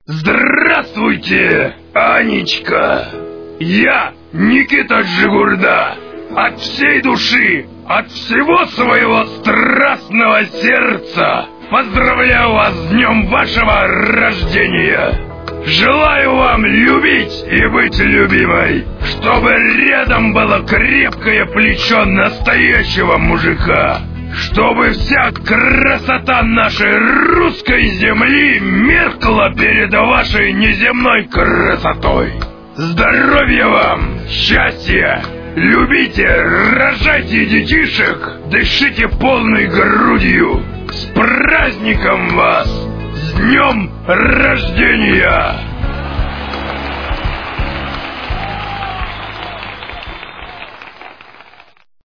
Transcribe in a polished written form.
Здравствуйте, Анечка! Я Никита Джигурда. От всей души, от всего своего страстного сердца поздравляю вас с днем вашего рождения. Желаю вам любить и быть любимой, чтобы рядом было крепкое плечо настоящего мужика, чтобы вся красота нашей русской земли меркла перед вашей неземной красотой. Здоровья вам, счастья, любите, рожайте детишек, дышите полной грудью. С праздником вас! С днем рождения!